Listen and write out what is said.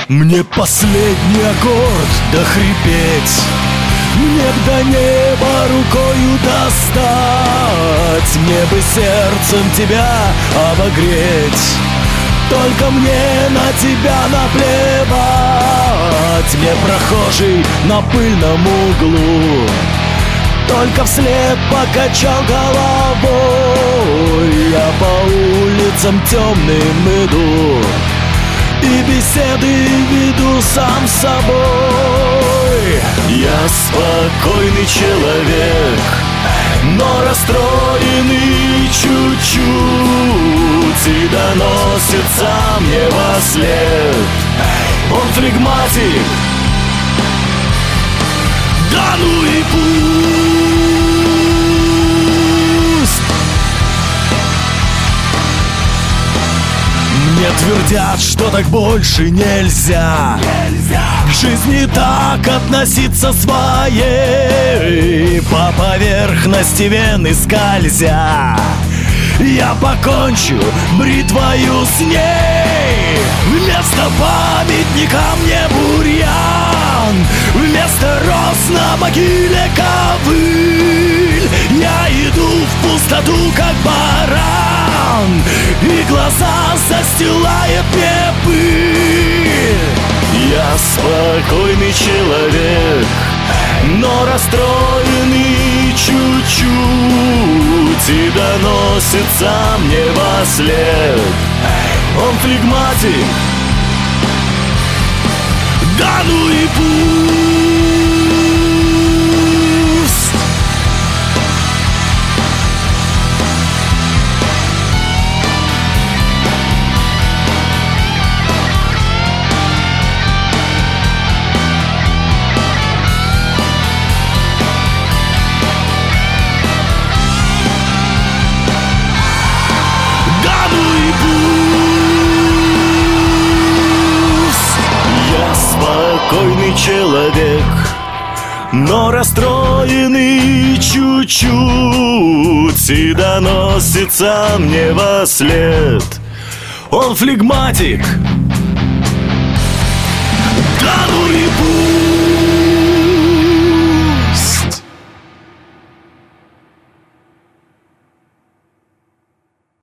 Мне последний аккорд дохрипеть, мне б до неба рукою достать, мне бы сердцем тебя обогреть. Только мне на тебя наплевать, мне прохожий на пыльном углу только вслед покачал головой. Я по улицам темным иду и беседы веду сам с собой. Я спокойный человек, но расстроенный чуть-чуть, и доносится мне вослед: он флегматик, да ну и пусть. Мне твердят, что так больше нельзя, к жизни так относиться своей, по поверхности вены скользя. Я покончу бритвою с ней. Вместо памятника мне бурьян, вместо роз на могиле ковыль. Я иду в пустоту, как баран, и глаза застилает мне пыль. Я спокойный человек, но расстроенный чуть-чуть, и доносится мне вослед: он флегматик, да ну и пусть. Спокойный человек, но расстроенный чуть-чуть, и доносится мне вослед: он флегматик,